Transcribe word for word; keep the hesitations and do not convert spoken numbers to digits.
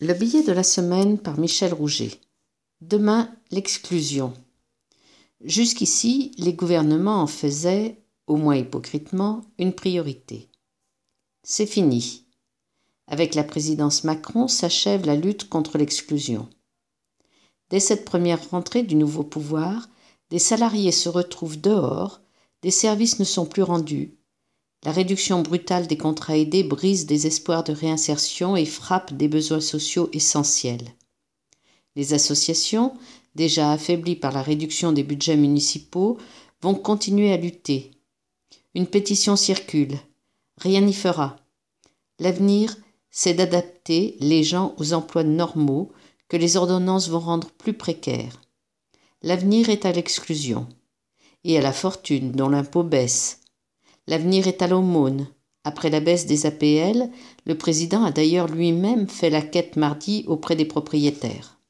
Le billet de la semaine par Michel Rouget. Demain, l'exclusion. Jusqu'ici, les gouvernements en faisaient, au moins hypocritement, une priorité. C'est fini. Avec la présidence Macron s'achève la lutte contre l'exclusion. Dès cette première rentrée du nouveau pouvoir, des salariés se retrouvent dehors, des services ne sont plus rendus. La réduction brutale des contrats aidés brise des espoirs de réinsertion et frappe des besoins sociaux essentiels. Les associations, déjà affaiblies par la réduction des budgets municipaux, vont continuer à lutter. Une pétition circule. Rien n'y fera. L'avenir, c'est d'adapter les gens aux emplois normaux que les ordonnances vont rendre plus précaires. L'avenir est à l'exclusion et à la fortune dont l'impôt baisse. L'avenir est à l'aumône. Après la baisse des A P L, le président a d'ailleurs lui-même fait la quête mardi auprès des propriétaires.